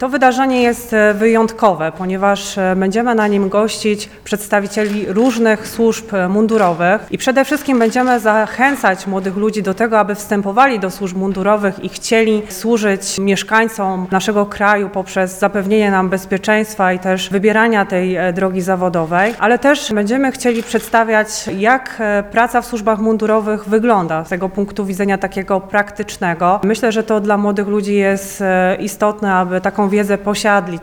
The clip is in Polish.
To wydarzenie jest wyjątkowe, ponieważ będziemy na nim gościć przedstawicieli różnych służb mundurowych i przede wszystkim będziemy zachęcać młodych ludzi do tego, aby wstępowali do służb mundurowych i chcieli służyć mieszkańcom naszego kraju poprzez zapewnienie nam bezpieczeństwa i też wybierania tej drogi zawodowej, ale też będziemy chcieli przedstawiać, jak praca w służbach mundurowych wygląda z tego punktu widzenia takiego praktycznego. Myślę, że to dla młodych ludzi jest istotne, aby taką wiedzę posiadli.